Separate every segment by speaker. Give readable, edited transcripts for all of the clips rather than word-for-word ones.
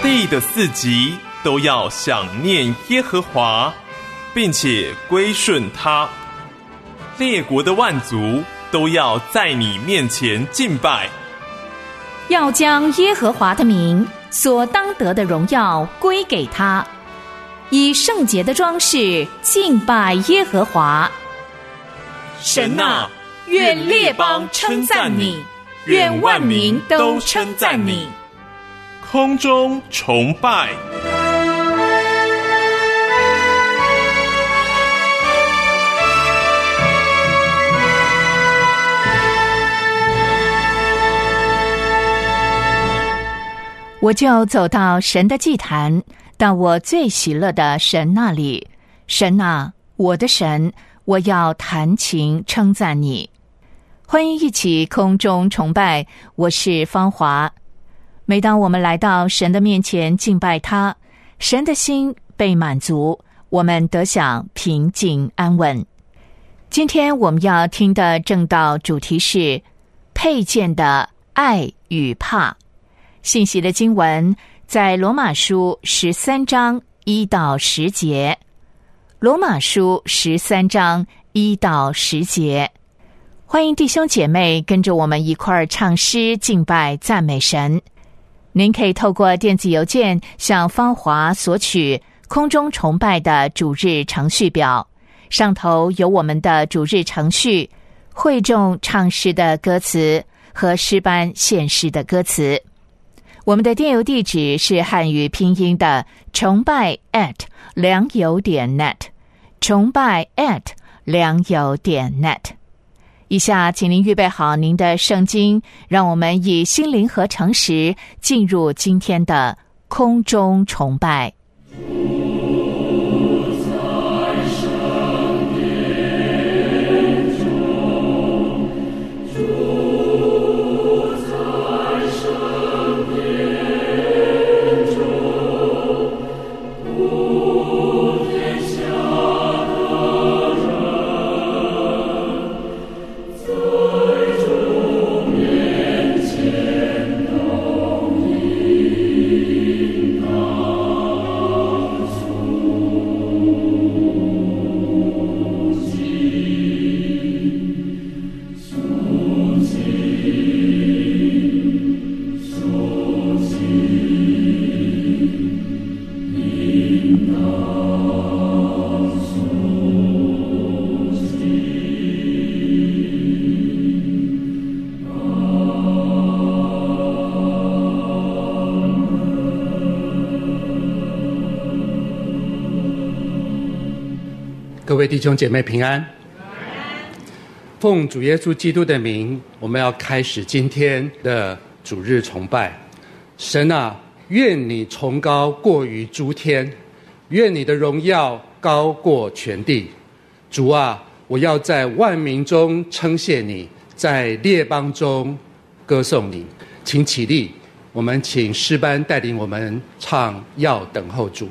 Speaker 1: 地的四极都要想念耶和华，并且归顺他。列国的万族都要在你面前敬拜，
Speaker 2: 要将耶和华的名所当得的荣耀归给他，以圣洁的装饰敬拜耶和华。
Speaker 1: 神啊，愿列邦称赞你，愿万民都称赞你。空中崇拜。
Speaker 2: 我就走到神的祭坛，到我最喜乐的神那里。神啊，我的神，我要弹琴称赞你。欢迎一起空中崇拜，我是芳华。每当我们来到神的面前敬拜他，神的心被满足，我们得享平静安稳。今天我们要听的正道主题是配件的爱与怕。信息的经文在罗马书13章1到10节。罗马书13章1到10节。欢迎弟兄姐妹跟着我们一块儿唱诗敬拜赞美神。您可以透过电子邮件向芳华索取空中崇拜的主日程序表，上头有我们的主日程序、会众唱诗的歌词和诗班献诗的歌词。我们的电邮地址是汉语拼音的崇拜@良友.net， 崇拜@良友.net。以下请您预备好您的圣经，让我们以心灵和诚实进入今天的空中崇拜。
Speaker 3: 各位弟兄姐妹平安。奉主耶稣基督的名，我们要开始今天的主日崇拜。神啊，愿你崇高过于诸天，愿你的荣耀高过全地。主啊，我要在万民中称谢你，在列邦中歌颂你。请起立，我们请诗班带领我们唱要等候主。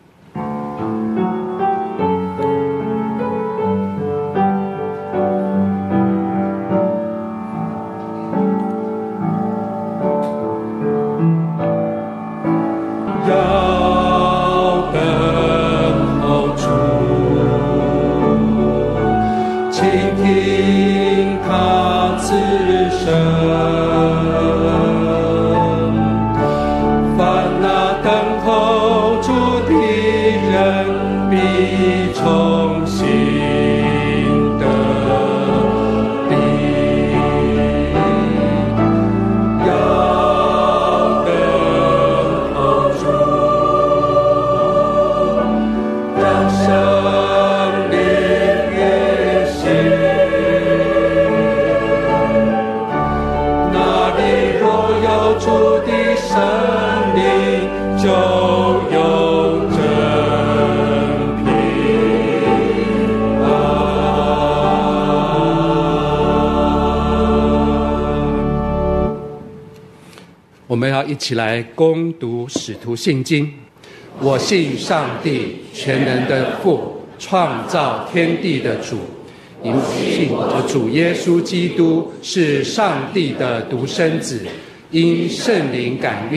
Speaker 3: 我们要一起来攻读使徒信经。我信上帝全能的父，创造天地的主，也信我主耶稣基督是上帝的独生子，因圣灵感孕，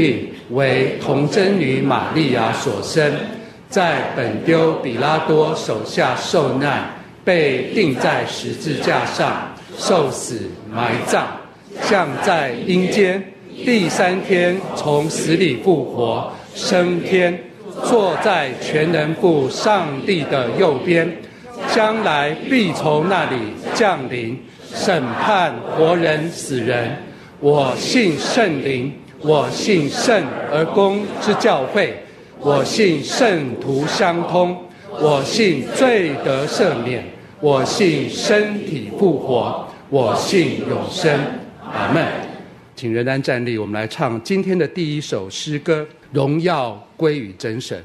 Speaker 3: 为童贞女玛利亚所生，在本丢比拉多手下受难，被钉在十字架上，受死埋葬，降在阴间，第3天从死里复活，升天，坐在全能父上帝的右边，将来必从那里降临，审判活人死人。我信圣灵，我信圣而公之教会，我信圣徒相通，我信罪得赦免，我信身体复活，我信永生。阿们。请仍然站立，我们来唱今天的第一首诗歌，荣耀归于真神。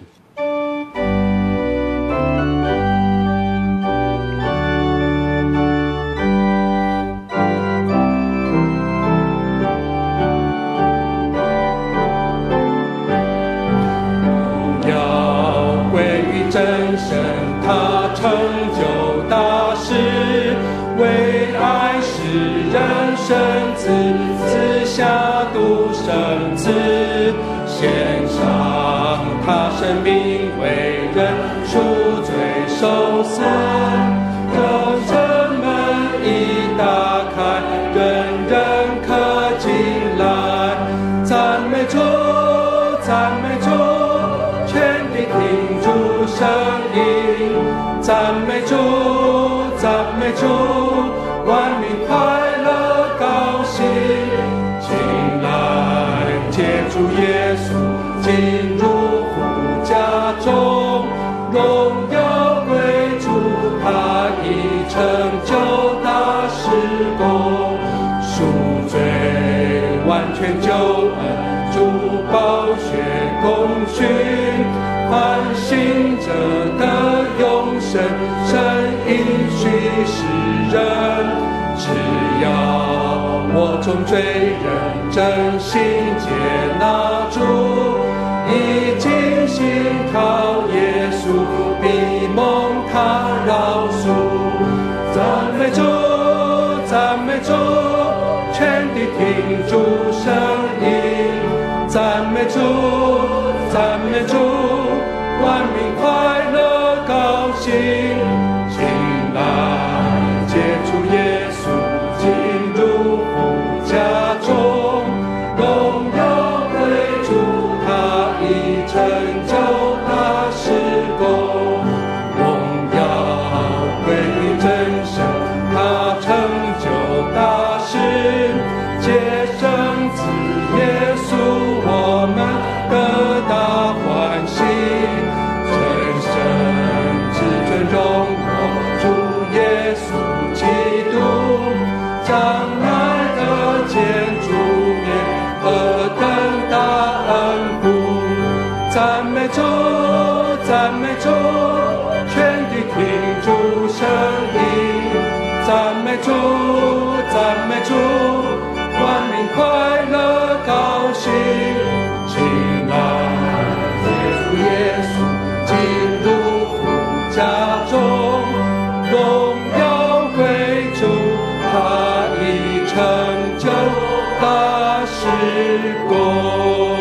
Speaker 4: 他成就大事，为爱世人生子，赐下独生子，献上他生命为人赎罪受死。等城门一打开，人人可进来，赞美主，赞美主，全地听主声音，赞美主，赞美主，万民快乐高兴。进来接主耶稣，进入父家中，荣耀归主，他已成就大事工，赎罪完全救恩，主宝血供训，凡信者的永生，神应许世人。只要我众罪人真心接纳主，已经信靠耶稣，必蒙他饶恕。赞美主，赞美主，全地听主声音，赞美主，赞美主，万民快乐高兴。进来接触耶稣，进入父家中，荣耀归主，他已成就大事工，荣耀归于真神，他成就大事，接生子耶稣，我们得大欢喜。真神至尊荣我主耶稣基督，将来的见主面，何等大恩福。赞美主，赞美主，全地听主声音，赞美主，赞美主，万民快乐高兴。进来接触耶稣，进入父家中，荣耀归主，他已成就大事工。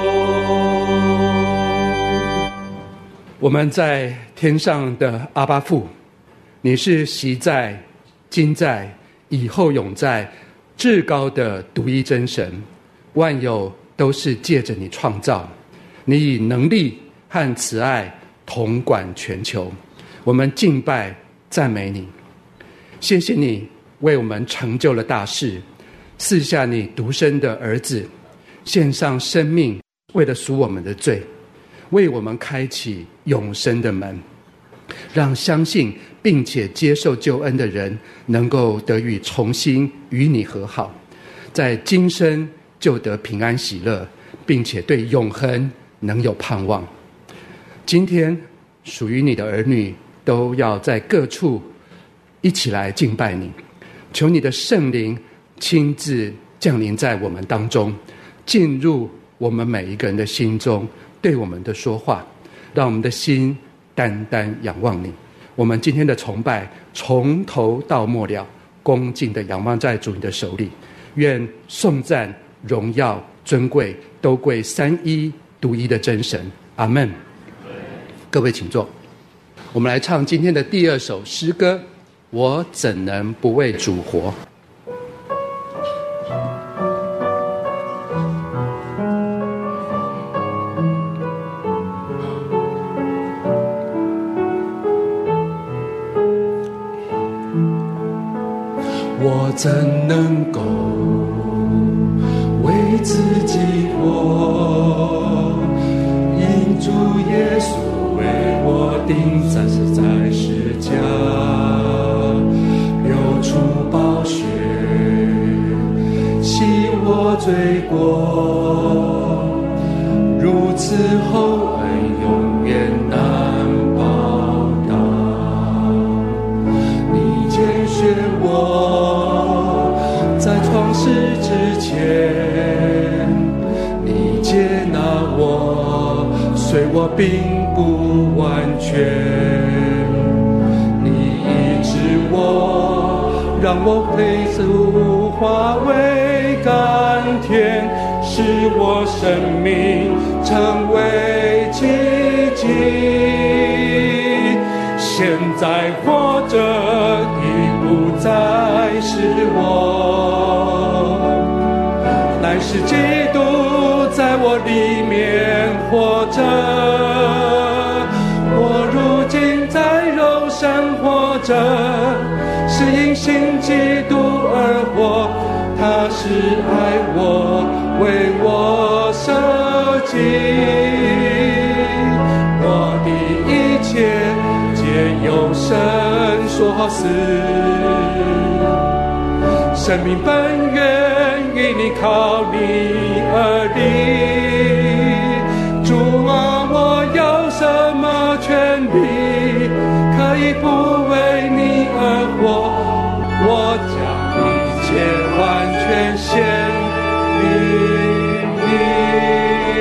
Speaker 3: 我们在天上的阿爸父，你是昔在、今在、以后永在、至高的独一真神，万有都是借着你创造，你以能力和慈爱统管全球。我们敬拜赞美你，谢谢你为我们成就了大事，赐下你独生的儿子，献上生命，为了赎我们的罪，为我们开启永生的门，让相信并且接受救恩的人能够得以重新与你和好，在今生就得平安喜乐，并且对永恒能有盼望。今天属于你的儿女都要在各处一起来敬拜你，求你的圣灵亲自降临在我们当中，进入我们每一个人的心中，对我们的说话，让我们的心单单仰望你。我们今天的崇拜从头到末了恭敬地仰望在主你的手里，愿颂赞荣耀尊贵都归三一独一的真神。阿们。各位请坐，我们来唱今天的第二首诗歌，我怎能不为主活。
Speaker 4: 我怎能够为自己活？因主耶稣为我钉在十架，流出宝血，洗我罪过，如此厚恩永远难报答。你拣选我在创世之前，你接纳我，虽我并不完全，你医治我，让我配出化为甘甜，使我生命成为奇迹。现在活着已不再是我，乃是基督在我里面活着。我如今在肉身活着，是因信基督而活，他是爱我，为我舍己。我的一切皆由神所赐，生命本源于你，靠你而立。主啊，我有什么权利可以不为你而活？我将一切完全献给你。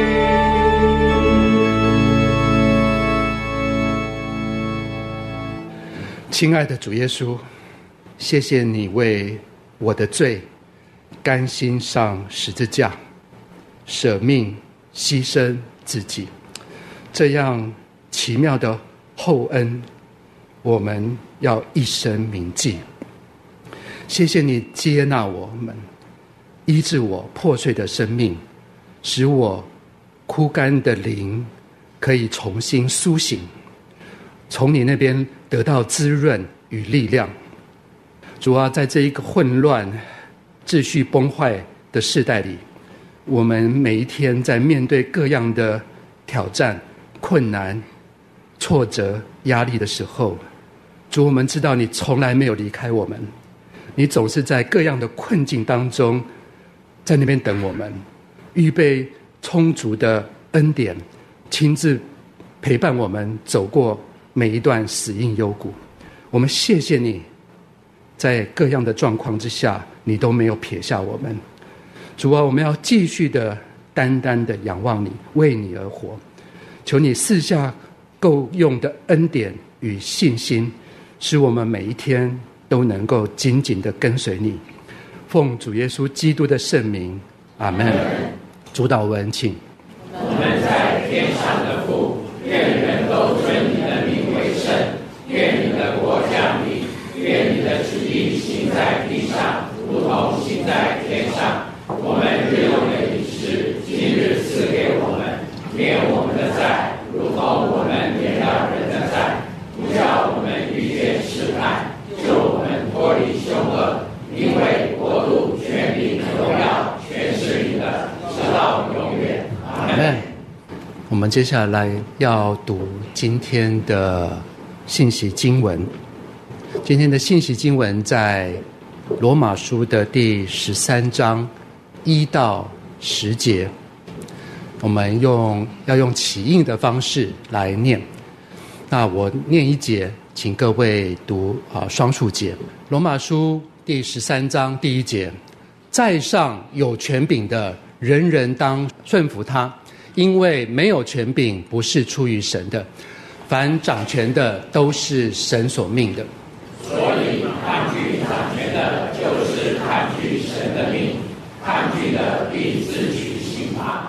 Speaker 3: 亲爱的主耶稣，谢谢你为我的罪甘心上十字架，舍命牺牲自己，这样奇妙的厚恩，我们要一生铭记。谢谢你接纳我们，医治我破碎的生命，使我枯干的灵可以重新苏醒，从你那边得到滋润与力量。主啊，在这一个混乱、秩序崩坏的世代里，我们每一天在面对各样的挑战、困难、挫折、压力的时候，主，我们知道你从来没有离开我们，你总是在各样的困境当中，在那边等我们，预备充足的恩典，亲自陪伴我们走过每一段死荫幽谷。我们谢谢你，在各样的状况之下，你都没有撇下我们。主啊，我们要继续的单单的仰望你，为你而活。求你赐下够用的恩典与信心，使我们每一天都能够紧紧的跟随你。奉主耶稣基督的圣名，阿们。主导文，请。
Speaker 5: 我们在天上的父，愿人都尊你的名为圣，愿你的国降临，愿你的旨意行在地上，如同行在天上。我们日用的饮食，今日赐给我们，免我们的债，如同我们免了人的债，不叫我们遇见试探，救我们脱离凶恶。因为国度、权力、荣耀，全是你的，直到永远。阿们。
Speaker 3: 我们接下来要读今天的信息经文。今天的信息经文在罗马书的第13章1到10节。我们要用起印的方式来念。那我念一节，请各位读双数节。罗马书第13章第1节，在上有权柄的，人人当顺服他，因为没有权柄不是出于神的，凡掌权的都是神所命的。
Speaker 5: 所以抗拒掌权的，就是抗拒神的命，抗拒的必自取刑罚。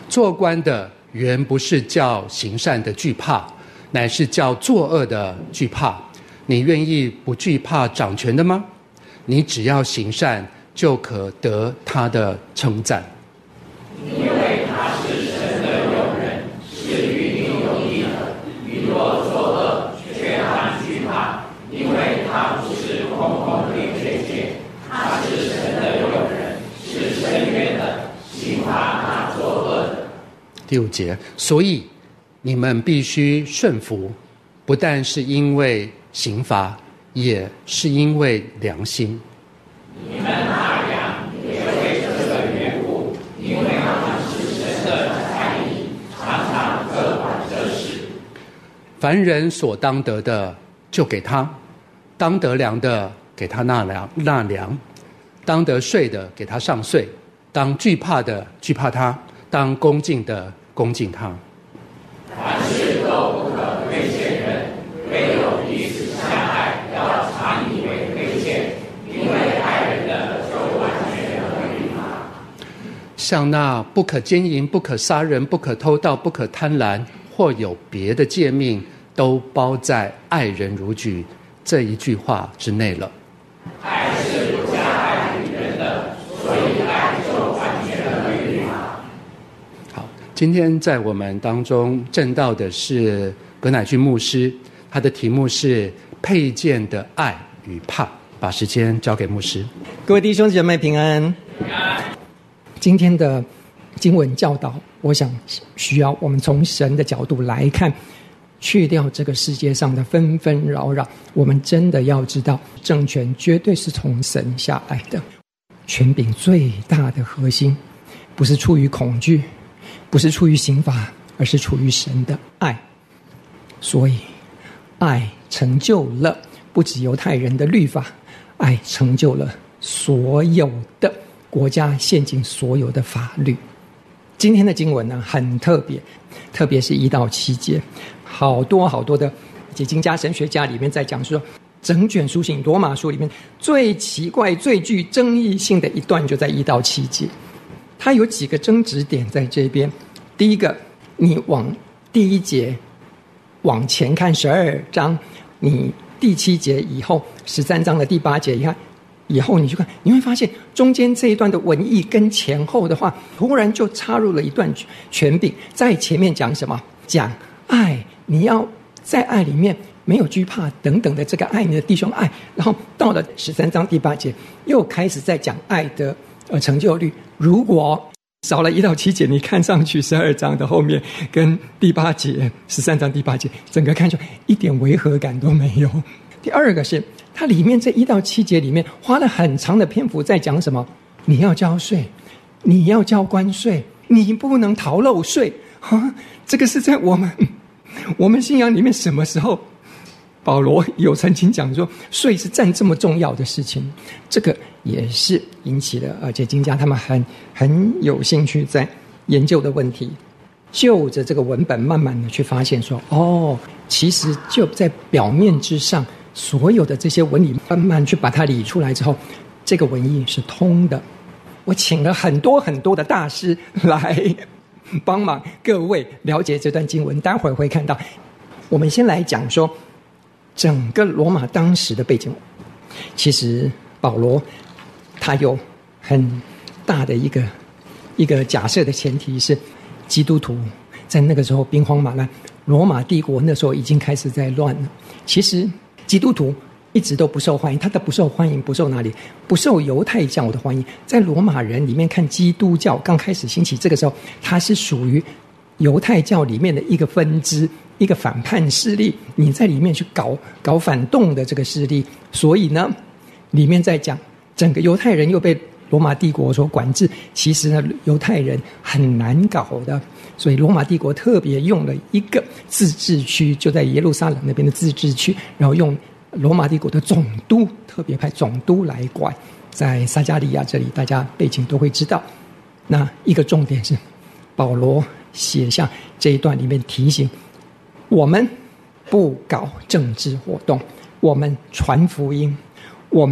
Speaker 3: 做官的原不是叫行善的惧怕，乃是叫作恶的惧怕。你愿意不惧怕掌权的吗？你只要行善，就可得他的称赞。
Speaker 5: 因为他是神的用人，是与你有益的。你若作恶，却还惧怕，因为他不是空空的推荐，他是神的用人，是深渊的，刑罚那作恶的。
Speaker 3: 第5节，所以你们必须顺服，不但是因为刑罚，也是因为良心。
Speaker 5: 你们纳粮也为这个缘故，因为他们是神的才艺，常常各管这事。
Speaker 3: 凡人所当得的，就给他；当得粮的，给他纳粮；当得税的，给他上税；当惧怕的，惧怕他；当恭敬的，恭敬他。
Speaker 5: 凡事都不可亏欠人，唯有彼此相爱，要常以为亏欠，因为爱人的就完全合于他。
Speaker 3: 像那不可奸淫、不可杀人、不可偷盗、不可贪婪，或有别的诫命，都包在爱人如己这一句话之内了。
Speaker 5: 爱是不加爱于人的，所以爱就完全合于他。
Speaker 3: 好，今天在我们当中证道的是葛乃俊牧师，他的题目是配件的爱与怕。把时间交给牧师。
Speaker 6: 各位弟兄姐妹平安。今天的经文教导，我想需要我们从神的角度来看，去掉这个世界上的纷纷扰扰，我们真的要知道，政权绝对是从神下来的。权柄最大的核心，不是出于恐惧，不是出于刑罚，而是出于神的爱。所以，爱成就了不只犹太人的律法，爱成就了所有的国家现今所有的法律。今天的经文呢很特别，特别是1到7节，好多的解经家神学家里面在讲说，整卷书信罗马书里面最奇怪最具争议性的一段就在1到7节。它有几个争执点在这边。第一个，你往第1节往前看12章，你第7节以后13章的第8节，你看以后你去看，你会发现中间这一段的文意跟前后的话，突然就插入了一段权柄。在前面讲什么？讲爱，你要在爱里面没有惧怕等等的这个爱你的弟兄爱。然后到了13章第8节，又开始在讲爱的成就率。如果少了1到7节，你看上去12章的后面跟第8节13章第8节，整个看出一点违和感都没有。第二个是它里面这1到7节里面花了很长的篇幅在讲什么？你要交税，你要交关税，你不能逃漏税啊！这个是在我们信仰里面什么时候？保罗有曾经讲说，税是占这么重要的事情，这个也是引起了解经家他们很有兴趣在研究的问题。就着这个文本慢慢的去发现说，其实就在表面之上，所有的这些文理慢慢去把它理出来之后，这个文意是通的。我请了很多的大师来帮忙各位了解这段经文，待会儿会看到。我们先来讲说整个罗马当时的背景。其实保罗他有很大的一个假设的前提是，基督徒在那个时候兵荒马乱，罗马帝国那时候已经开始在乱了。其实基督徒一直都不受欢迎，他的不受欢迎不受哪里？不受犹太教的欢迎。在罗马人里面看基督教刚开始兴起，这个时候它是属于犹太教里面的一个分支，一个反叛势力，你在里面去搞反动的这个势力。所以呢，里面在讲整个犹太人又被罗马帝国所管制，其实呢犹太人很难搞的，所以罗马帝国特别用了一个自治区，就在耶路撒冷那边的自治区，然后用罗马帝国的总督，特别派总督来管，在撒加利亚这里，大家背景都会知道。那一个重点是保罗写下这一段里面提醒我们，不搞政治活动，我们传福音，我们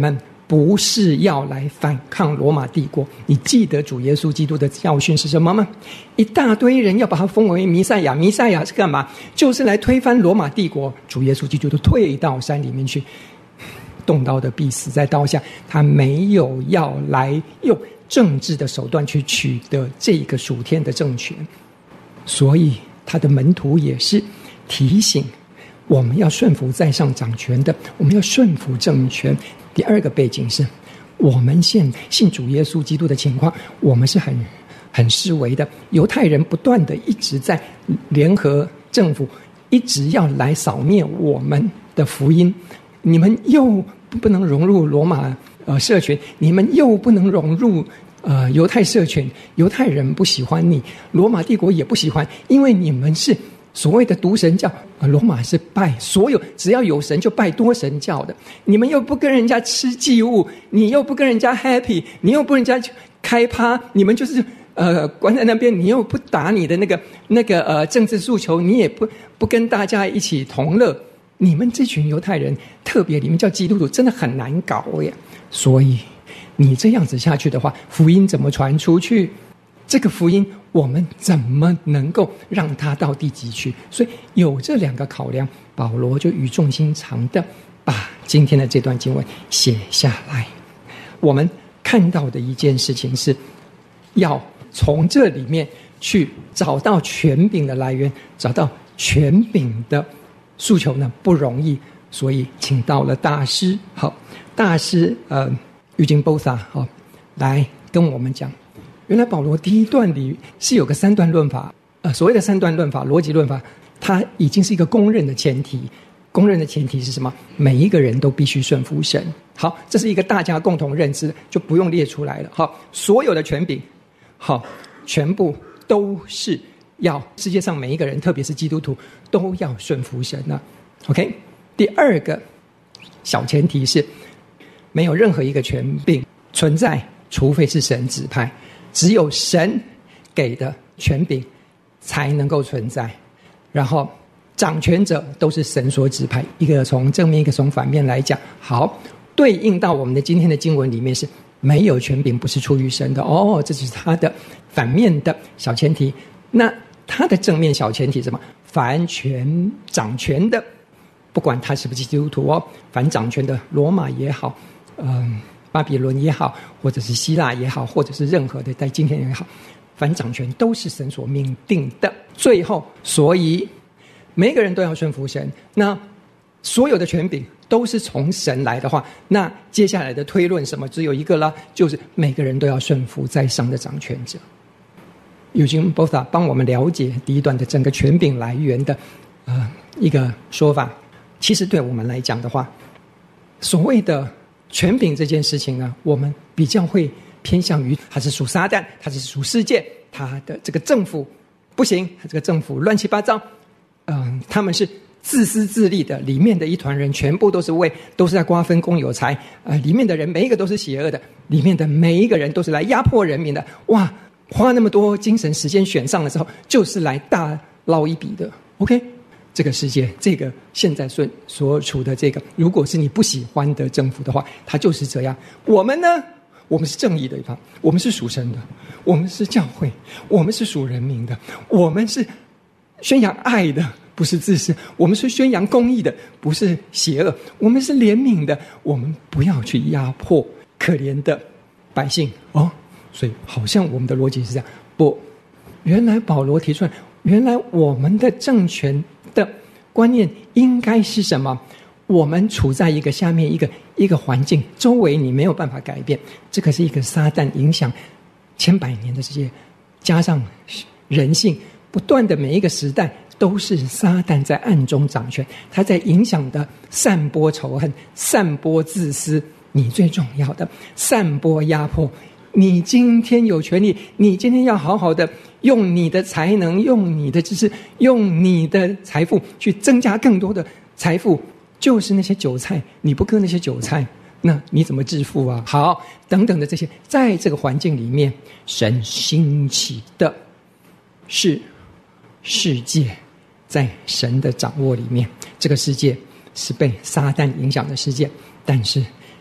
Speaker 6: 不是要来反抗罗马帝国。你记得主耶稣基督的教训是什么吗？一大堆人要把他封为弥赛亚，弥赛亚是干嘛？就是来推翻罗马帝国。主耶稣基督都退到山里面去，动刀的必死在刀下。他没有要来用政治的手段去取得这个属天的政权，所以他的门徒也是提醒我们要顺服在上掌权的，我们要顺服政权。第二个背景是，我们现信主耶稣基督的情况，我们是很思维的。犹太人不断的一直在联合政府，一直要来扫灭我们的福音。你们又不能融入罗马社群，你们又不能融入犹太社群，犹太人不喜欢你，罗马帝国也不喜欢，因为你们是所谓的独神教，罗马是拜所有只要有神就拜多神教的。你们又不跟人家吃祭物，你又不跟人家 happy， 你又不跟人家开趴，你们就是关在那边，你又不打你的那个政治诉求，你也不跟大家一起同乐。你们这群犹太人，特别你们叫基督徒，真的很难搞呀。所以你这样子下去的话，福音怎么传出去？这个福音我们怎么能够让它到地极去？所以有这两个考量，保罗就语重心长的把今天的这段经文写下来。我们看到的一件事情是，要从这里面去找到权柄的来源，找到权柄的诉求呢，不容易。所以请到了大师，好，大师Eugene Botha 好来跟我们讲。原来保罗第一段里是有个三段论法，所谓的三段论法、逻辑论法，它已经是一个公认的前提。公认的前提是什么？每一个人都必须顺服神。好，这是一个大家共同认知，就不用列出来了。好，所有的权柄，好，全部都是要世界上每一个人，特别是基督徒，都要顺服神啊。OK， 第二个小前提是，没有任何一个权柄存在，除非是神指派。只有神给的权柄才能够存在，然后掌权者都是神所指派，一个从正面一个从反面来讲。好，对应到我们的今天的经文里面是没有权柄不是出于神的哦，这就是他的反面的小前提。那他的正面小前提是什么？凡掌权的，不管他是不是基督徒哦，凡掌权的，罗马也好，巴比伦也好，或者是希腊也好，或者是任何的在今天也好，凡掌权都是神所命定的。最后，所以每个人都要顺服神。那所有的权柄都是从神来的话，那接下来的推论什么？只有一个啦，就是每个人都要顺服在上的掌权者。Eugene Botha帮我们了解第一段的整个权柄来源的一个说法。其实对我们来讲的话，所谓的权柄这件事情呢，我们比较会偏向于它是属撒旦，它是属世界，它的这个政府不行，它这个政府乱七八糟，他们是自私自利的，里面的一团人全部都是在瓜分公有财，里面的人每一个都是邪恶的，里面的每一个人都是来压迫人民的。哇，花那么多精神时间选上了之后，就是来大捞一笔的。OK。这个世界，这个现在所处的这个，如果是你不喜欢的政府的话，它就是这样。我们呢，我们是正义的一方，我们是属神的，我们是教会，我们是属人民的，我们是宣扬爱的，不是自私，我们是宣扬公义的，不是邪恶，我们是怜悯的，我们不要去压迫可怜的百姓哦。所以好像我们的逻辑是这样，不，原来保罗提出来，原来我们的政权的观念应该是什么？我们处在一个下面一个环境，周围你没有办法改变，这个是一个撒旦影响千百年的世界，加上人性不断的每一个时代都是撒旦在暗中掌权，他在影响的散播仇恨，散播自私，你最重要的散播压迫。你今天有权利，你今天要好好的用你的才能，用你的知识，用你的财富去增加更多的财富，就是那些韭菜，你不割那些韭菜，那你怎么致富啊？好，等等的这些，在这个环境里面，神兴起的是世界在神的掌握里面，这个世界是被撒旦影响的世界，但是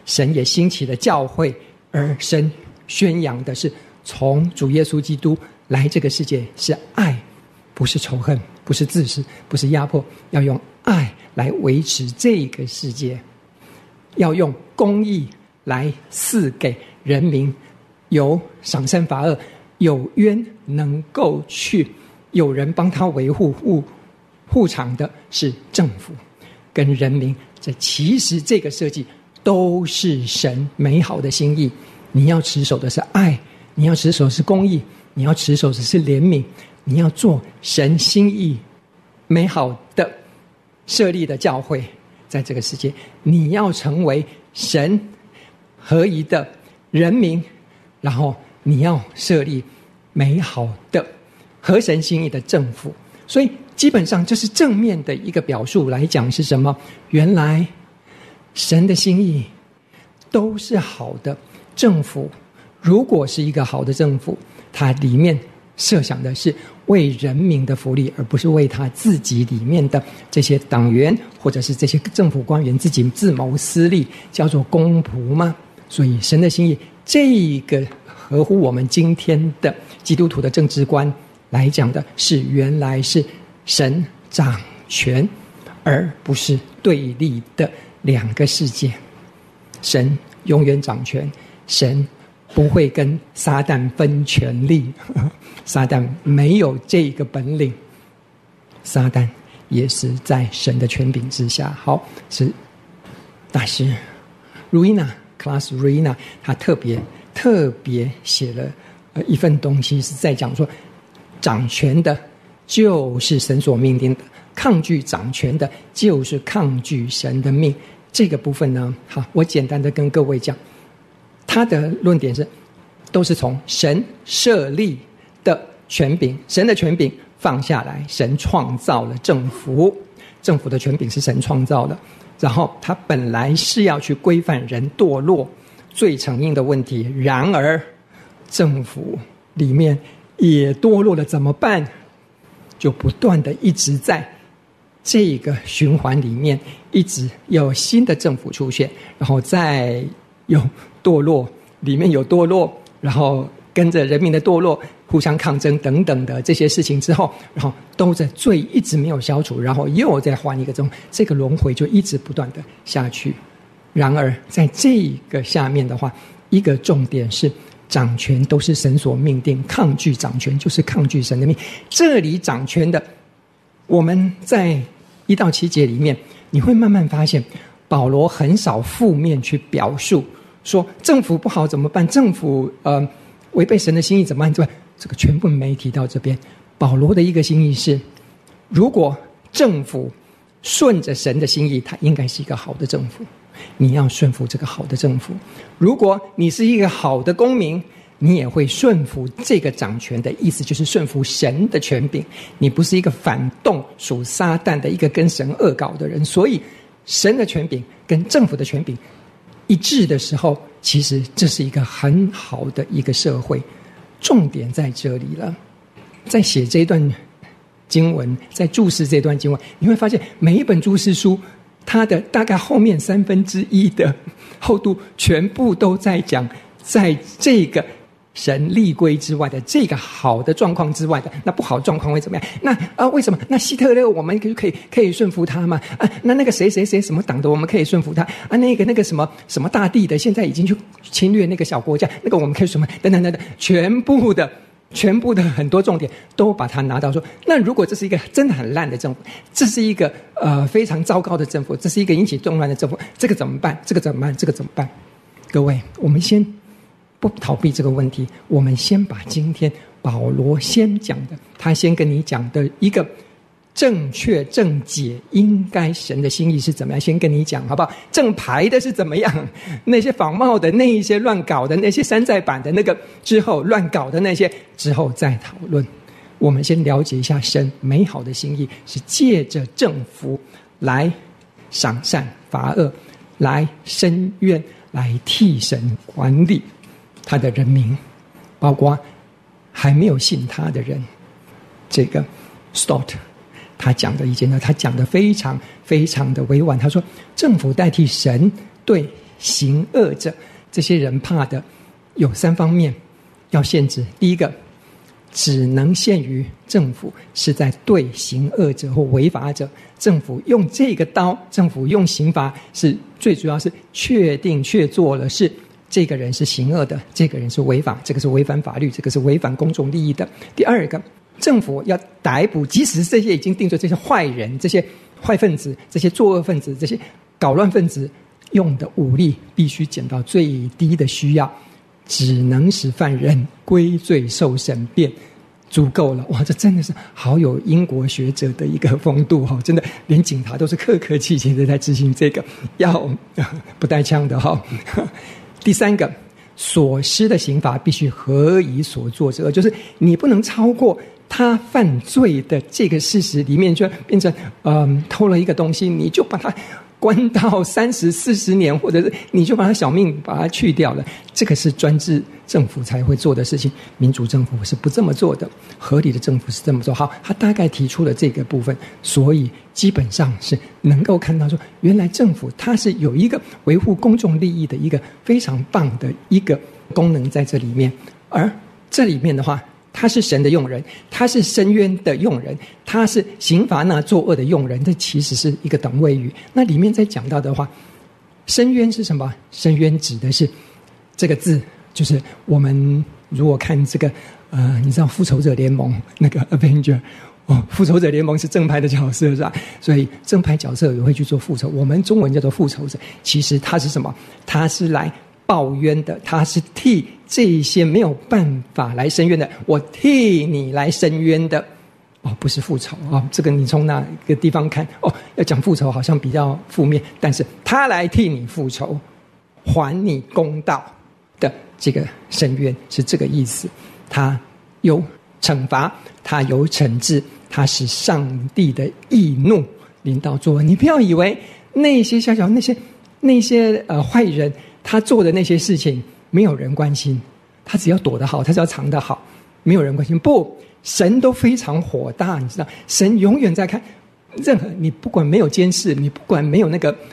Speaker 6: 神也兴起了教会，而神宣扬的是从主耶稣基督来这个世界是爱，不是仇恨，不是自私，不是压迫，要用爱来维持这个世界，要用公义来赐给人民，有赏善罚恶，有冤能够去有人帮他维护护场的是政府跟人民。这其实这个设计都是神美好的心意，你要持守的是爱，你要持守的是公义，你要持守的是怜悯，你要做神心意美好的设立的教会。在这个世界你要成为神合一的人民，然后你要设立美好的合神心意的政府。所以基本上这是正面的一个表述来讲是什么？原来神的心意都是好的，政府如果是一个好的政府，它里面设想的是为人民的福利，而不是为他自己里面的这些党员或者是这些政府官员自己自谋私利，叫做公仆吗？所以神的心意这个合乎我们今天的基督徒的政治观来讲的是，原来是神掌权，而不是对立的两个世界。神永远掌权，神不会跟撒旦分权力，撒旦没有这个本领，撒旦也是在神的权柄之下。好，是大师Class Ruina 他特别写了一份东西，是在讲说掌权的就是神所命定的，抗拒掌权的就是抗拒神的命。这个部分呢，好，我简单的跟各位讲，他的论点是都是从神设立的权柄，神的权柄放下来，神创造了政府，政府的权柄是神创造的，然后他本来是要去规范人堕落罪成因的问题，然而政府里面也堕落了，怎么办？就不断的一直在这个循环里面，一直有新的政府出现，然后再有堕落，里面有堕落，然后跟着人民的堕落互相抗争等等的这些事情之后，然后都在罪一直没有消除，然后又再换一个钟，这个轮回就一直不断的下去。然而在这个下面的话，一个重点是掌权都是神所命定，抗拒掌权就是抗拒神的命。这里掌权的，我们在1到7节里面你会慢慢发现保罗很少负面去表述说政府不好怎么办，政府违背神的心意怎么办，这个全部没提到这边。保罗的一个心意是，如果政府顺着神的心意，它应该是一个好的政府，你要顺服这个好的政府。如果你是一个好的公民，你也会顺服这个掌权的意思，就是顺服神的权柄。你不是一个反动属撒旦的一个跟神恶搞的人。所以神的权柄跟政府的权柄一致的时候，其实这是一个很好的一个社会。重点在这里了。在写这段经文，在注释这段经文，你会发现每一本注释书它的大概后面1/3的厚度全部都在讲，在这个神立规之外的这个好的状况之外的那不好状况会怎么样？那为什么？那希特勒我们可以顺服他吗？那个谁什么党的我们可以顺服他？那个什么大帝的现在已经去侵略那个小国家，那个我们可以顺服等等，全部的很多重点都把它拿到说，那如果这是一个真的很烂的政府，这是一个非常糟糕的政府，这是一个引起动乱的政府，这个怎么办？这个怎么办？各位，我们先不逃避这个问题，我们先把今天保罗先讲的，他先跟你讲的一个正确正解，应该神的心意是怎么样，先跟你讲好不好？正牌的是怎么样，那些仿冒的，那一些乱搞的，那些山寨版的那个之后乱搞的那些之后再讨论。我们先了解一下神美好的心意是借着政府来赏善罚恶，来伸冤，来替神管理他的人民，包括还没有信他的人。这个 Stott 他讲的意见呢，他讲的非常非常的委婉。他说，政府代替神对行恶者，这些人怕的有3方面要限制。第一个，只能限于政府是在对行恶者或违法者，政府用这个刀，政府用刑罚，是最主要是确定确做了是这个人是行恶的，这个人是违法，这个是违反法律，这个是违反公众利益的。第二个，政府要逮捕即使这些已经定罪这些坏人，这些坏分子，这些作恶分子，这些搞乱分子，用的武力必须减到最低的需要，只能使犯人归罪受审辩，足够了。哇，这真的是好有英国学者的一个风度哈！真的，连警察都是客客气气的在执行这个，要不带枪的哈。第三个，所施的刑罚必须合以所作之恶，就是你不能超过他犯罪的这个事实里面，就变成偷了一个东西，你就把他关到30、40年，或者是你就把他小命把他去掉了。这个是专制政府才会做的事情，民主政府是不这么做的，合理的政府是这么做。好，他大概提出了这个部分，所以基本上是能够看到说，原来政府它是有一个维护公众利益的一个非常棒的一个功能在这里面。而这里面的话，他是神的用人，他是伸冤的用人，他是刑罚那作恶的用人，这其实是一个等位语。那里面在讲到的话，伸冤是什么？伸冤指的是这个字，就是我们如果看这个你知道复仇者联盟那个 Avenger 复仇者联盟是正派的角色是吧？所以正派角色也会去做复仇，我们中文叫做复仇者。其实他是什么？他是来报冤的，他是替这些没有办法来伸冤的，我替你来伸冤的。不是复仇这个你从哪个地方看要讲复仇好像比较负面，但是他来替你复仇，还你公道的这个伸冤是这个意思。他有惩罚，他有惩治，他是上帝的义怒临到作恶。你不要以为那些小小那些坏人他做的那些事情没有人关心，他只要躲得好，他只要藏得好，没有人关心。不，神都非常火大，你知道，神永远在看任何你不管没有监视，你不管没有那个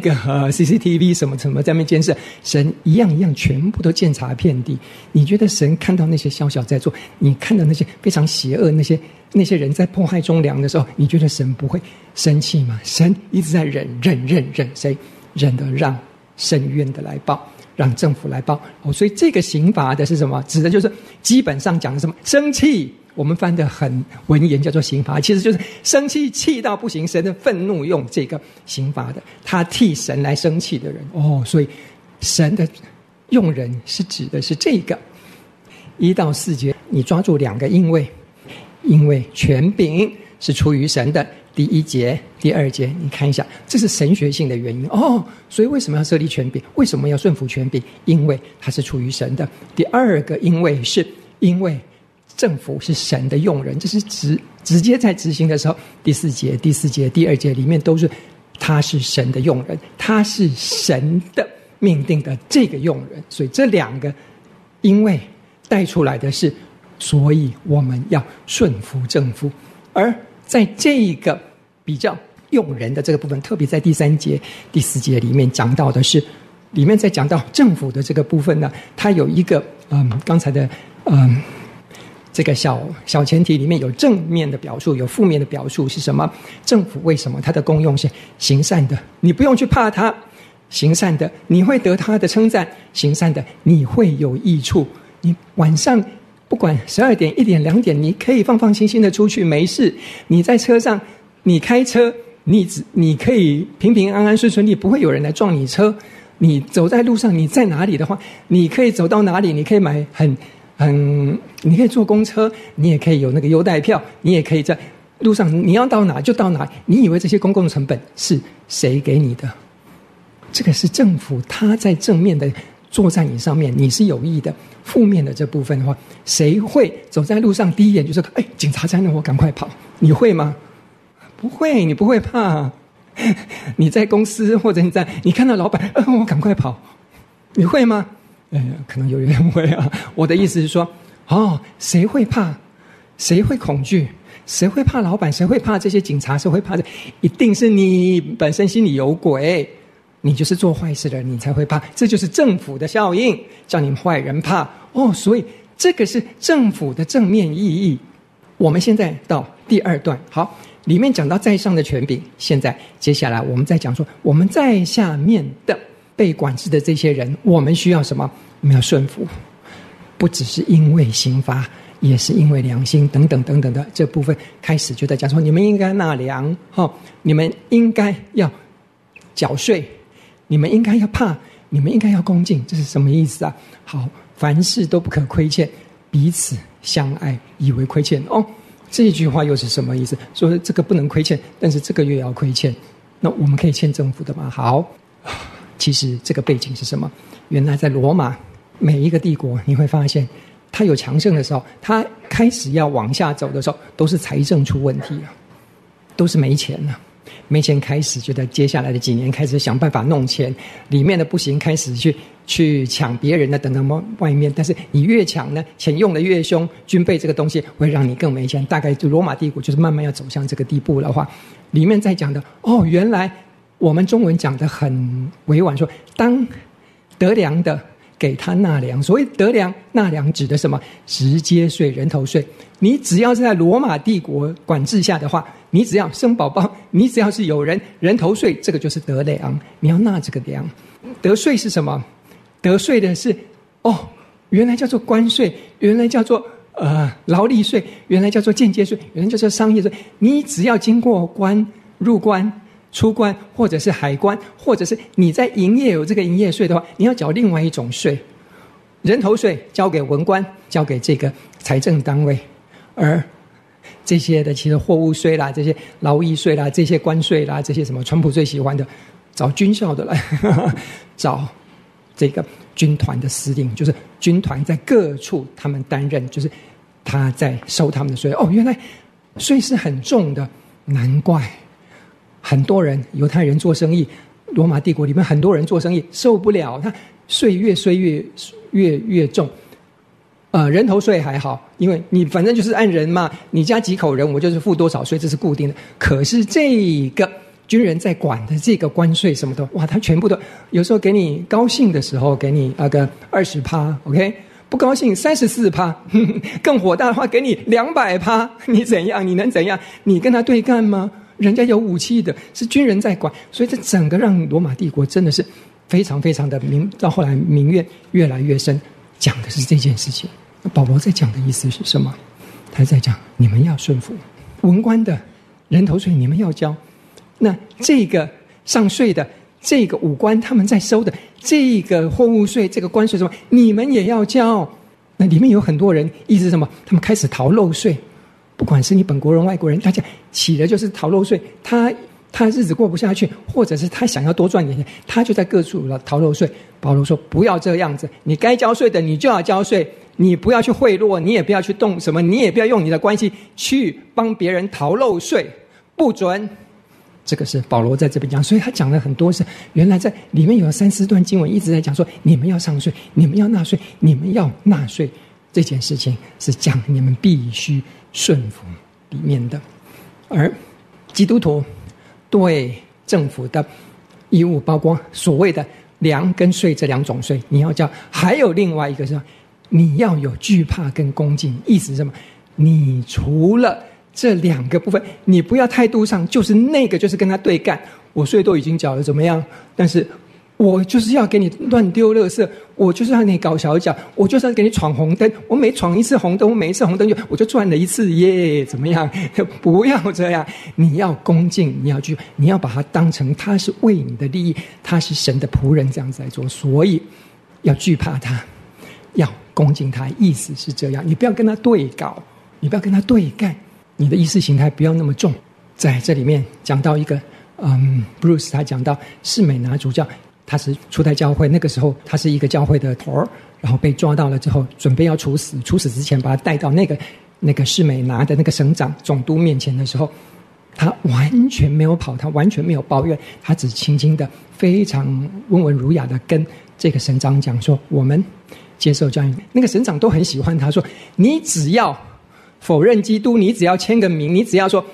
Speaker 6: CCTV 什么什么在那边监视，神一样全部都监察遍地。你觉得神看到那些小小在做，你看到那些非常邪恶那些人在迫害忠良的时候，你觉得神不会生气吗？神一直在忍，谁忍得让伸冤的来报，让政府来报所以这个刑罚的是什么？指的就是基本上讲的什么？生气，我们翻得很文言叫做刑罚，其实就是生气，气到不行，神的愤怒用这个刑罚的，他替神来生气的人所以神的用人是指的是这个。1到4节你抓住2个因为权柄是出于神的，第1节第2节你看一下，这是神学性的原因所以为什么要设立权柄？为什么要顺服权柄？因为它是出于神的。第2个因为是因为政府是神的用人，这是直接在执行的时候，第4节第2节里面都是他是神的用人，他是神的命定的这个用人。所以这2个因为带出来的是，所以我们要顺服政府。而在这个比较用人的这个部分，特别在第3节第4节里面讲到的是，里面在讲到政府的这个部分呢，它有一个刚才的这个小前提里面有正面的表述，有负面的表述是什么？政府为什么它的功用是行善的？你不用去怕它，行善的你会得他的称赞，行善的你会有益处。你晚上不管12点、1点、2点，你可以放放心心的出去，没事。你在车上，你开车，你可以平平安安、顺顺利，不会有人来撞你车。你走在路上，你在哪里的话，你可以走到哪里，你可以买你可以坐公车，你也可以有那个优待票，你也可以在路上，你要到哪就到哪。你以为这些公共成本是谁给你的？这个是政府他在正面的坐在你上面，你是有益的。负面的这部分的话，谁会走在路上第一眼就说警察在那，我赶快跑？你会吗？不会，你不会怕。你在公司或者你看到老板我赶快跑，你会吗？可能有人会我的意思是说谁会怕？谁会恐惧？谁会怕老板？谁会怕这些警察？谁会怕一定是你本身心里有鬼。 你就是做坏事的人，你才会怕。这就是政府的效应，叫你们坏人怕。所以这个是政府的正面意义。我们现在到第2段，好，里面讲到在上的权柄，现在接下来我们再讲说，我们在下面的被管制的这些人，我们需要什么？我们要顺服，不只是因为刑罚，也是因为良心等等等等的。这部分开始就在讲说，你们应该纳粮，你们应该要缴税，你们应该要怕，你们应该要恭敬。这是什么意思啊？好，凡事都不可亏欠，彼此相爱，以为亏欠。这句话又是什么意思？说这个不能亏欠，但是这个又要亏欠，那我们可以欠政府的吗？好，其实这个背景是什么？原来在罗马每一个帝国，你会发现他有强盛的时候，他开始要往下走的时候，都是财政出问题了，都是没钱了。没钱开始觉得接下来的几年开始想办法弄钱，里面的不行开始去抢别人的等等外面，但是你越抢呢，钱用的越凶，军备这个东西会让你更没钱。大概就罗马帝国就是慢慢要走向这个地步的话，里面在讲的原来我们中文讲的很委婉，说当得粮的给他纳粮。所谓得粮纳粮指的什么？直接税、人头税。你只要是在罗马帝国管制下的话，你只要生宝宝，你只要是有人头税，这个就是得粮，你要纳这个粮。得税是什么？得税的是原来叫做关税，原来叫做劳力税，原来叫做间接税，原来叫做商业税。你只要经过入关、出关，或者是海关，或者是你在营业有这个营业税的话，你要缴另外一种税。人头税交给文官，交给这个财政单位，而这些的其实货物税啦，这些劳役税啦，这些关税啦，这些什么川普最喜欢的，找军校的来找这个军团的司令，就是军团在各处他们担任，就是他在收他们的税。原来税是很重的，难怪很多人犹太人做生意，罗马帝国里面很多人做生意受不了，他税越重。人头税还好，因为你反正就是按人嘛，你家几口人我就是付多少税，这是固定的。可是这个军人在管的这个关税什么的，他全部都有时候给你高兴的时候给你个20%， OK， 不高兴34%，更火大的话给你200%，你怎样？你能怎样？你跟他对干吗？人家有武器的，是军人在管，所以这整个让罗马帝国真的是非常非常的到后来民怨越来越深，讲的是这件事情。保罗在讲的意思是什么？他在讲你们要顺服，文官的人头税你们要交，那这个上税的这个武官他们在收的这个货物税、这个关税什么，你们也要交。那里面有很多人意思是什么？他们开始逃漏税，不管是你本国人外国人，大家起的就是逃漏税。他日子过不下去，或者是他想要多赚点钱，他就在各处逃漏税。保罗说不要这样子，你该交税的你就要交税，你不要去贿赂，你也不要去动什么，你也不要用你的关系去帮别人逃漏税，不准。这个是保罗在这边讲，所以他讲了很多是原来在里面有3-4段经文一直在讲说，你们要上税，你们要纳税，你们要纳税，这件事情是讲你们必须顺服里面的。而基督徒对政府的义务，包括所谓的粮跟税这2种税，你要交。还有另外一个是你要有惧怕跟恭敬，意思是什么？你除了这2个部分，你不要态度上就是那个就是跟他对干，我税都已经缴了怎么样，但是我就是要给你乱丢垃圾，我就是要你搞小脚，我就是要给你闯红灯，我每闯一次红灯，我每一次红灯我就赚了1次耶，怎么样？不要这样，你要恭敬，你要把它当成他是为你的利益，他是神的仆人这样子来做，所以要惧怕他，要恭敬他，意思是这样。你不要跟他对搞，你不要跟他对干，你的意识形态不要那么重。在这里面讲到一个Bruce 他讲到士美拿主教，他是初代教会，那个时候他是一个教会的头，然后被抓到了之后准备要处死之前把他带到那个士美拿的那个省长总督面前的时候，他完全没有跑，他完全没有抱怨，他只轻轻的非常温文儒雅的跟这个省长讲说，我们接受教育。那个省长都很喜欢他，说你只要否认基督，你只要签个名，你只要说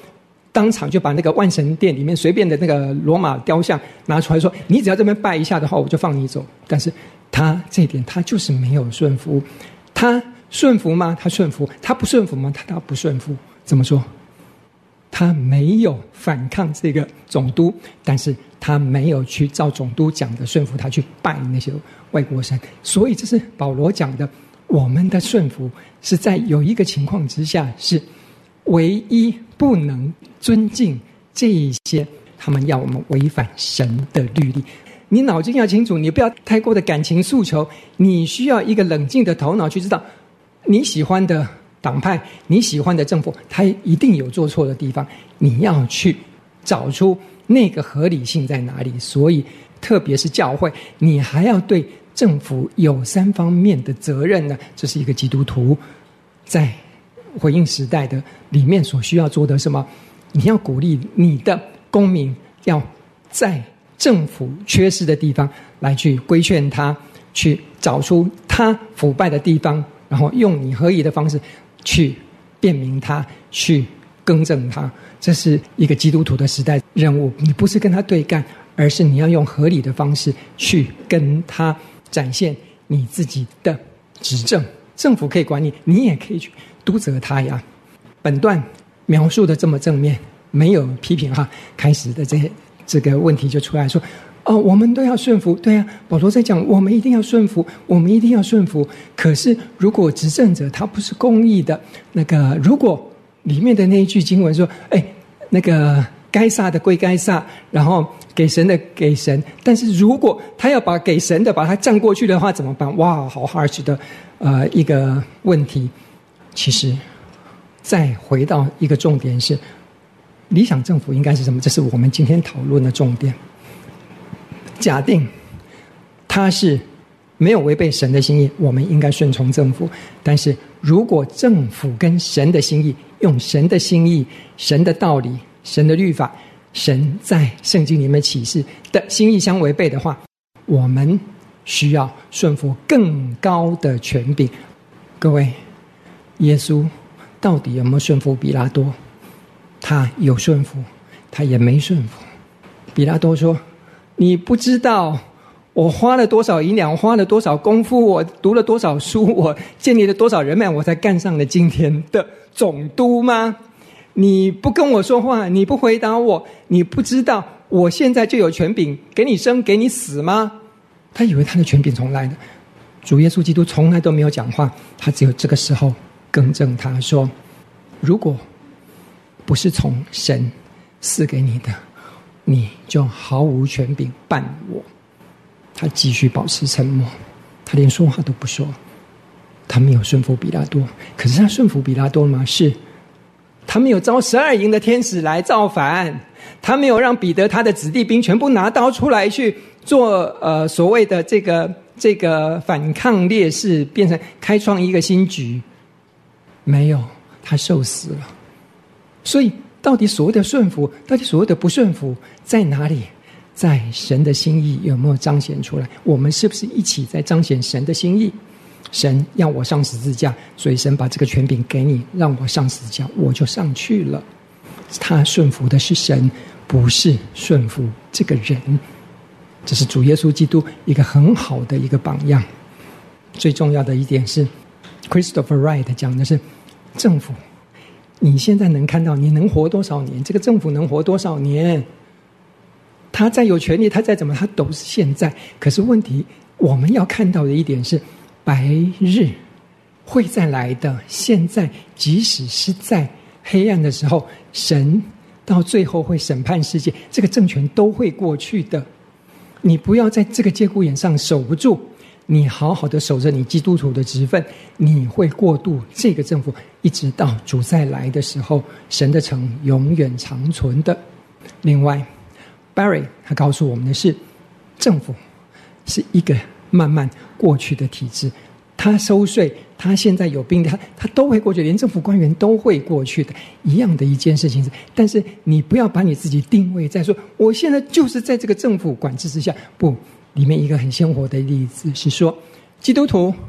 Speaker 6: 当场就把那个万神殿里面随便的那个罗马雕像拿出来说，你只要这边拜一下的话，我就放你走。但是他这一点他就是没有顺服。他顺服吗？他顺服。他不顺服吗？他不顺服。怎么说？他没有反抗这个总督，但是他没有去照总督讲的顺服他去拜那些外国神。所以这是保罗讲的，我们的顺服是在有一个情况之下，是唯一不能尊敬这一些他们要我们违反神的律例。你脑筋要清楚，你不要太过的感情诉求，你需要一个冷静的头脑去知道你喜欢的党派，你喜欢的政府，他一定有做错的地方，你要去找出那个合理性在哪里。所以特别是教会，你还要对政府有3方面的责任呢。这是一个基督徒在回应时代的里面所需要做的什么？你要鼓励你的公民要在政府缺失的地方来去规劝他，去找出他腐败的地方，然后用你合宜的方式去辨明他，去更正他。这是一个基督徒的时代任务。你不是跟他对干，而是你要用合理的方式去跟他展现你自己的执政。政府可以管你，你也可以去督责他呀。本段描述的这么正面，没有批评哈。开始的这个问题就出来说，我们都要顺服。对啊，保罗在讲我们一定要顺服，我们一定要顺服。可是如果执政者他不是公义的，如果里面的那一句经文说，那个该撒的归该撒，然后给神的给神，但是如果他要把给神的把它占过去的话怎么办？哇，好 harsh 的一个问题。其实再回到一个重点是，理想政府应该是什么？这是我们今天讨论的重点。假定他是没有违背神的心意，我们应该顺从政府。但是如果政府跟神的心意，用神的心意、神的道理、神的律法、神在圣经里面启示的心意相违背的话，我们需要顺服更高的权柄。各位，耶稣到底有没有顺服比拉多？他有顺服，他也没顺服。比拉多说，你不知道我花了多少银两，花了多少功夫，我读了多少书，我建立了多少人脉，我才干上了今天的总督吗？你不跟我说话，你不回答我，你不知道我现在就有权柄给你生给你死吗？他以为他的权柄从来的主耶稣基督从来都没有讲话，他只有这个时候更正他说，如果不是从神赐给你的，你就毫无权柄办我。他继续保持沉默，他连说话都不说。他没有顺服比拉多。可是他顺服比拉多吗？是。他没有招12营的天使来造反，他没有让彼得他的子弟兵全部拿刀出来去做所谓的这个反抗烈士，变成开创一个新局。没有，他受死了。所以到底所谓的顺服，到底所谓的不顺服在哪里？在神的心意有没有彰显出来？我们是不是一起在彰显神的心意？神要我上十字架，所以神把这个权柄给你，让我上十字架，我就上去了。他顺服的是神，不是顺服这个人。这是主耶稣基督一个很好的一个榜样。最重要的一点是 Christopher Wright 讲的是，政府你现在能看到你能活多少年，这个政府能活多少年，他再有权利，他再怎么，他都是现在。可是问题我们要看到的一点是，白日会再来的。现在即使是在黑暗的时候，神到最后会审判世界，这个政权都会过去的。你不要在这个节骨眼上守不住，你好好的守着你基督徒的职分，你会过渡这个政府，一直到主再来的时候，神的城永远长存的。另外 Barry 他告诉我们的是，政府是一个慢慢过去的体制，他收税，他现在有兵，他都会过去，连政府官员都会过去的，一样的一件事情。但是你不要把你自己定位在说我现在就是在这个政府管制之下。不，里面一个很鲜活的例子是说，基督徒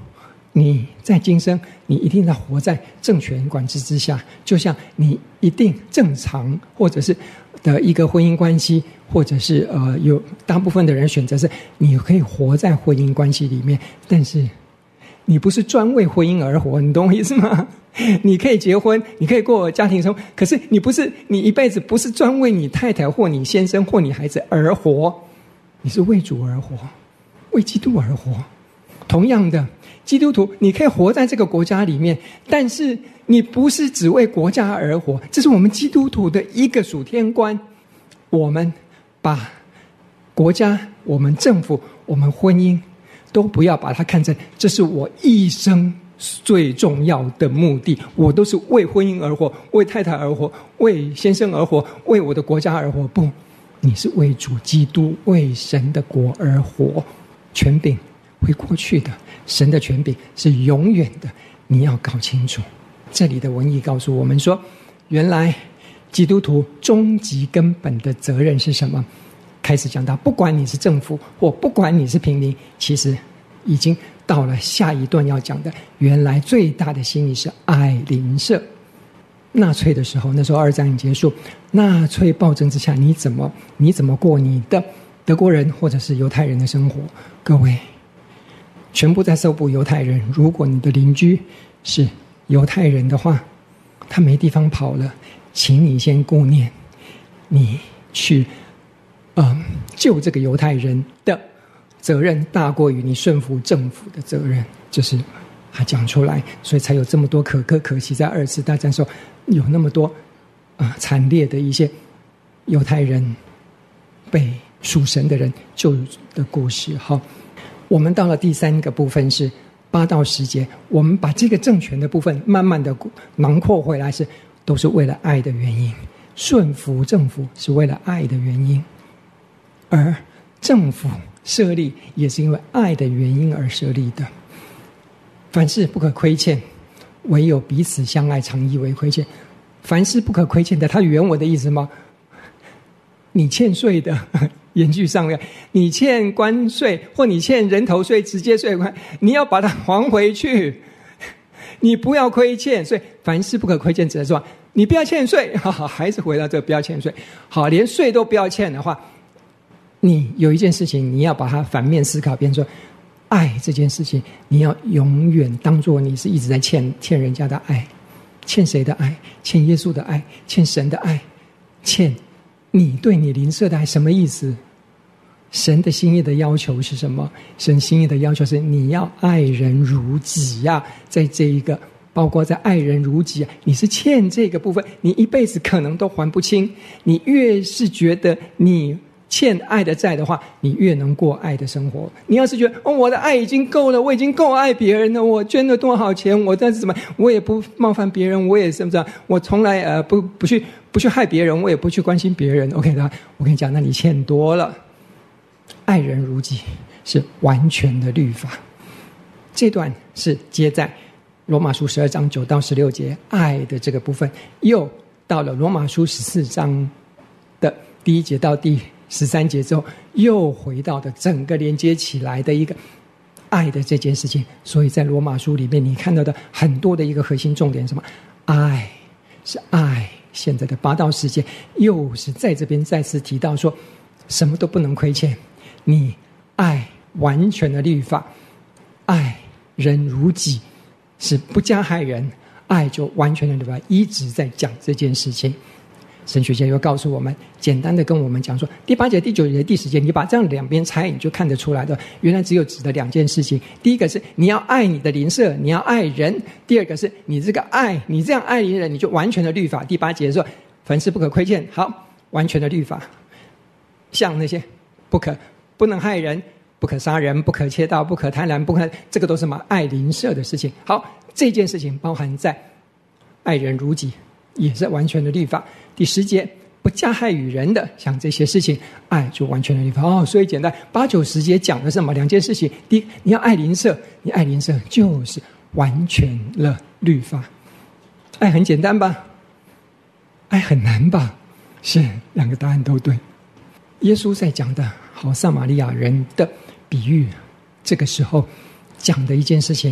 Speaker 6: 你在今生，你一定要活在政权管制之下，就像你一定正常或者是的一个婚姻关系，或者是有大部分的人选择是你可以活在婚姻关系里面，但是你不是专为婚姻而活，你懂我意思吗？你可以结婚，你可以过家庭生活，可是你一辈子不是专为你太太或你先生或你孩子而活，你是为主而活，为基督而活。同样的，基督徒你可以活在这个国家里面，但是你不是只为国家而活，这是我们基督徒的一个属天观。我们把国家、我们政府、我们婚姻都不要把它看成这是我一生最重要的目的，我都是为婚姻而活，为太太而活，为先生而活，为我的国家而活。不，你是为主基督、为神的国而活。权柄会过去的，神的权柄是永远的，你要搞清楚。这里的文意告诉我们说，原来基督徒终极根本的责任是什么？开始讲到，不管你是政府或不管你是平民，其实已经到了下一段要讲的，原来最大的心意是爱邻舍。纳粹的时候，那时候二战已结束，纳粹暴政之下，你怎么过你的德国人或者是犹太人的生活？各位，全部在搜捕犹太人。如果你的邻居是犹太人的话，他没地方跑了，请你先顾念，你去救这个犹太人的责任大过于你顺服政府的责任，这是他讲出来，所以才有这么多可歌可泣。在二次大战时候，有那么多惨烈的一些犹太人被属神的人救的故事。好，我们到了第三个部分是8到10节，我们把这个政权的部分慢慢的囊括回来，都是为了爱的原因，顺服政府是为了爱的原因，而政府设立也是因为爱的原因而设立的。凡事不可亏欠，唯有彼此相爱，常以为亏欠。凡事不可亏欠的，他原文的意思吗？你欠税的，言句上面，你欠关税或你欠人头税、直接税款，你要把它还回去，你不要亏欠。所以凡事不可亏欠，指的是说你不要欠税。还是回到这个不要欠税。好，连税都不要欠的话，你有一件事情你要把它反面思考，变成说爱这件事情，你要永远当作你是一直在欠人家的爱。欠谁的爱？欠耶稣的爱，欠神的爱，欠你对你邻舍的爱。什么意思？神的心意的要求是什么？神心意的要求是你要爱人如己呀。在这一个包括在爱人如己，你是欠这个部分，你一辈子可能都还不清。你越是觉得你欠爱的债的话，你越能过爱的生活。你要是觉得我的爱已经够了，我已经够爱别人了，我捐了多少钱，我但是怎么我也不冒犯别人，我也是不是我从来不去害别人，我也不去关心别人。 OK 的，我跟你讲，那你欠多了。爱人如己是完全的律法。这段是接在罗马书12章9到16节爱的这个部分，又到了罗马书14章的第1节到第13节之后，又回到的整个连接起来的一个爱的这件事情。所以在罗马书里面你看到的很多的一个核心重点是什么？爱是爱。现在的8到10节又是在这边再次提到说什么都不能亏欠，你爱完全的律法，爱人如己，是不加害人，爱就完全的律法，一直在讲这件事情。神学家又告诉我们，简单的跟我们讲说，第8节、第9节、第10节，你把这样两边拆，你就看得出来的，原来只有指的2件事情。第一个是你要爱你的邻舍，你要爱人；第二个是你这个爱，你这样爱邻人，你就完全的律法。第8节说，凡事不可亏欠，好，完全的律法。像那些不能害人，不可杀人，不可窃盗，不可贪婪，不可，这个都是什么？爱邻舍的事情。好，这件事情包含在爱人如己，也是完全的律法。第10节不加害于人的，像这些事情，爱就完全的律法。所以简单，8、9、10节讲的是什么？2件事情。第一，你要爱邻舍，你爱邻舍就是完全了律法。爱很简单吧？爱很难吧？是，两个答案都对。耶稣在讲的好撒玛利亚人的比喻，这个时候讲的一件事情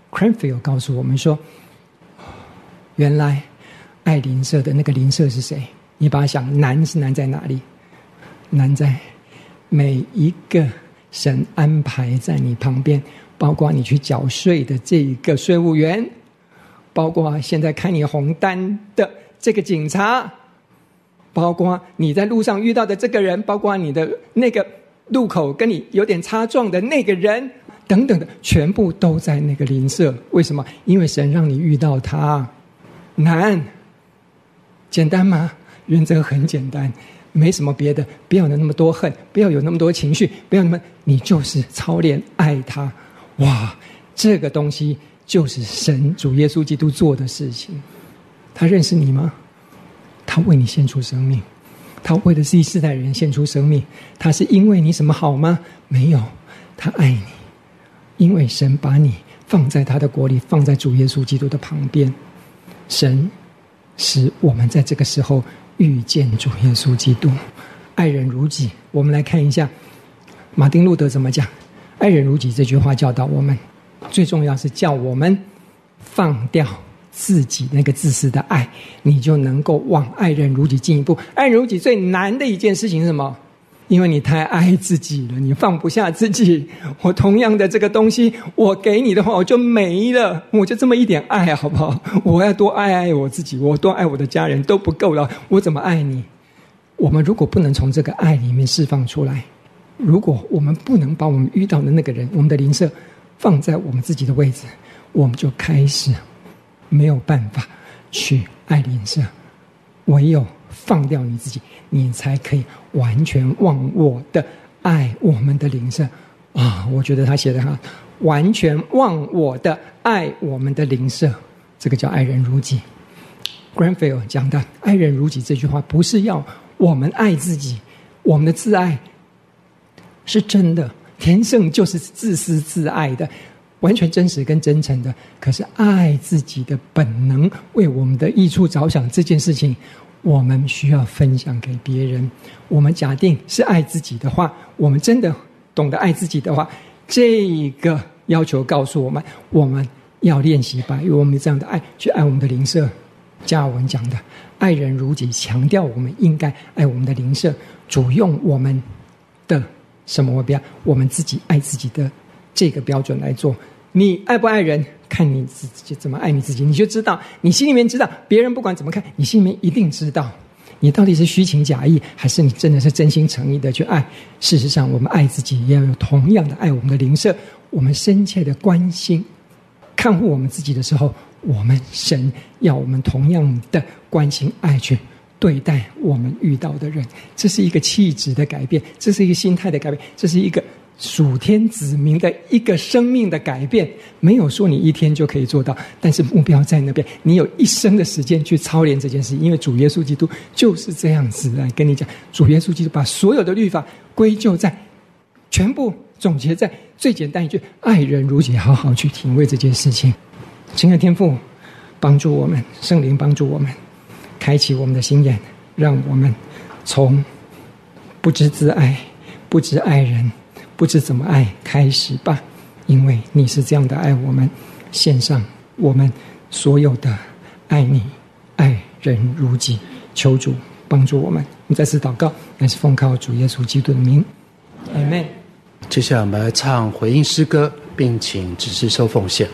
Speaker 6: Cranfield 告诉我们说，原来爱邻舍的那个邻舍是谁？你把它想，难是难在哪里？难在每一个神安排在你旁边，包括你去缴税的这一个税务员，包括现在开你红单的这个警察，包括你在路上遇到的这个人，包括你的那个路口跟你有点擦撞的那个人等等的，全部都在那个邻舍。为什么？因为神让你遇到他。难简单吗？原则很简单，没什么别的，不要有那么多恨，不要有那么多情绪，不要那么，你就是操练爱他。哇，这个东西就是神主耶稣基督做的事情。他认识你吗？他为你献出生命，他为了第四代人献出生命。他是因为你什么好吗？没有，他爱你，因为神把你放在他的国里，放在主耶稣基督的旁边。神使我们在这个时候遇见主耶稣基督，爱人如己。我们来看一下马丁路德怎么讲，爱人如己这句话教导我们，最重要是叫我们放掉自己那个自私的爱，你就能够往爱人如己进一步。爱人如己最难的一件事情是什么？因为你太爱自己了，你放不下自己。我同样的这个东西，我给你的话，我就没了，我就这么一点爱，好不好？我要多爱我自己，我多爱我的家人都不够了，我怎么爱你？我们如果不能从这个爱里面释放出来，如果我们不能把我们遇到的那个人，我们的邻舍放在我们自己的位置，我们就开始没有办法去爱邻舍。唯有放掉你自己，你才可以完全忘我的爱我们的邻舍啊！我觉得他写的好，完全忘我的爱我们的邻舍，这个叫爱人如己。Granfield 讲的爱人如己这句话，不是要我们爱自己，我们的自爱是真的，天生就是自私自爱的，完全真实跟真诚的。可是爱自己的本能，为我们的益处着想这件事情，我们需要分享给别人。我们假定是爱自己的话，我们真的懂得爱自己的话，这个要求告诉我们，我们要练习把有我们这样的爱去爱我们的邻舍。加尔文讲的爱人如己，强调我们应该爱我们的邻舍，主用我们的什么目标？我们自己爱自己的这个标准来做。你爱不爱人，看你自己怎么爱你自己，你就知道，你心里面知道，别人不管怎么看，你心里面一定知道，你到底是虚情假意，还是你真的是真心诚意的去爱。事实上，我们爱自己也要有同样的爱我们的邻舍，我们深切的关心看护我们自己的时候，我们神要我们同样的关心爱去对待我们遇到的人。这是一个气质的改变，这是一个心态的改变，这是一个属天子民的一个生命的改变。没有说你一天就可以做到，但是目标在那边，你有一生的时间去操练这件事。因为主耶稣基督就是这样子来跟你讲，主耶稣基督把所有的律法归咎在，全部总结在最简单一句，爱人如己。好好去体会这件事情。亲爱的天父，帮助我们，圣灵帮助我们，开启我们的心眼，让我们从不知自爱、不知爱人、不知怎么爱开始吧。因为你是这样的爱我们，献上我们所有的爱你，爱人如己。求主帮助我们。我们再次祷告，乃是奉靠主耶稣基督的名，阿们。
Speaker 3: 接下来我们来唱回应诗歌，并请指示收奉献。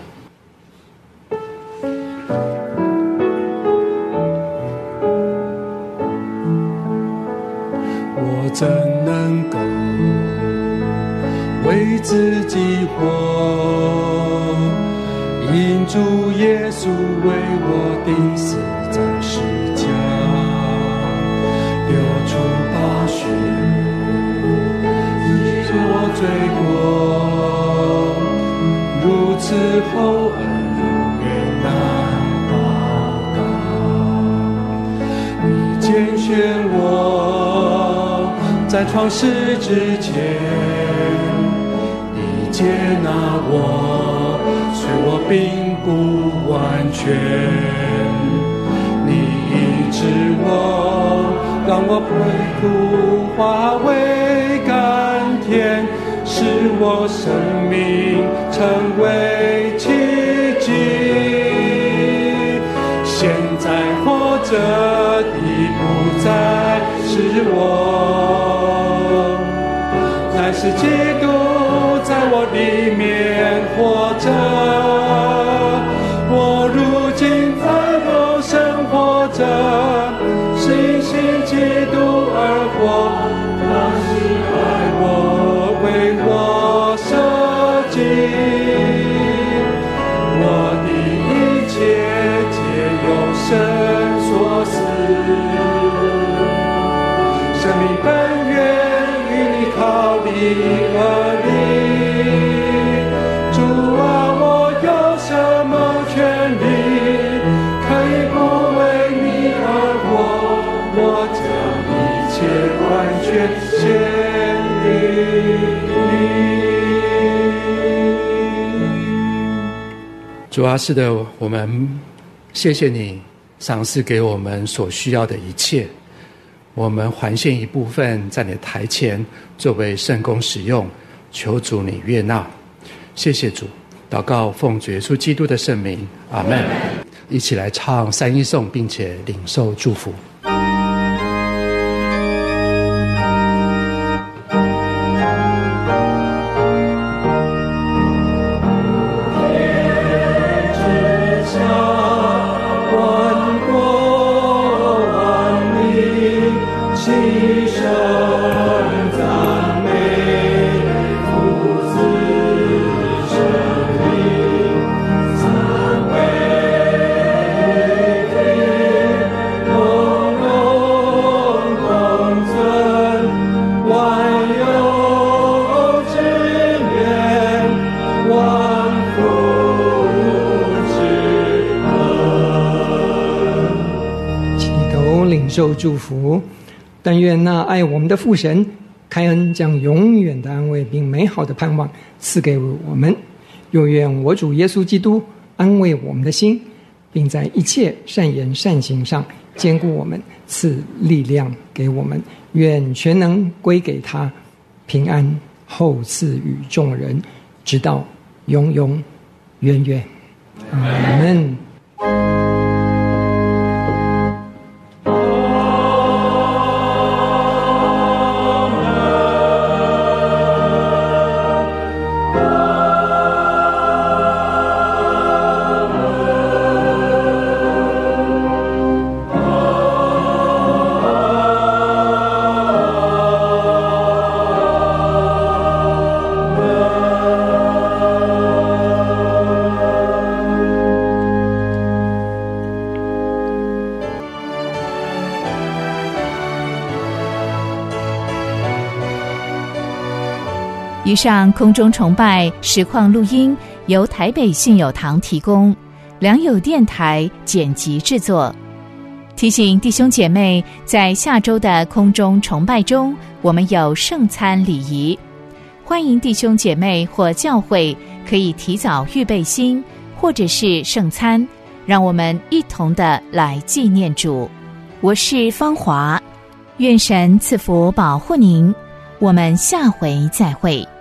Speaker 4: 我怎能够为自己活？因主耶稣为我钉死在十架，流出宝血，洗我罪过。如此厚恩永远难报告。你拣选我，在创世之前，你接纳我，虽我并不完全。你医治我，让我悲苦化为甘甜，使我生命成为奇着的不再是我，乃是基督在我里面活着。我如今在我生活着，是信基督而活，他是爱我，为我舍己。我的一切皆由神所赐，生命本源与你靠你而立。主啊，我有什么权利可以不为你而活？我将一切完全献于你。主啊，是的，我们谢谢你赏赐给我们所需要的一切，我们还献一部分在你的台前作为圣工使用，求主你悦纳。谢谢主，祷告奉主耶稣基督的圣名，阿们。一起来唱三一颂，并且领受祝福。
Speaker 6: 受祝福，但愿那爱我们的父神开恩，将永远的安慰并美好的盼望赐给我们。又愿我主耶稣基督安慰我们的心，并在一切善言善行上坚固我们，赐力量给我们。愿全能归给他，平安后赐予众人，直到永永远远。阿们。
Speaker 2: 以上空中崇拜实况录音由台北信友堂提供，良友电台剪辑制作。提醒弟兄姐妹，在下周的空中崇拜中，我们有圣餐礼仪，欢迎弟兄姐妹或教会可以提早预备心，或者是圣餐，让我们一同的来纪念主。我是芳华，愿神赐福保护您，我们下回再会。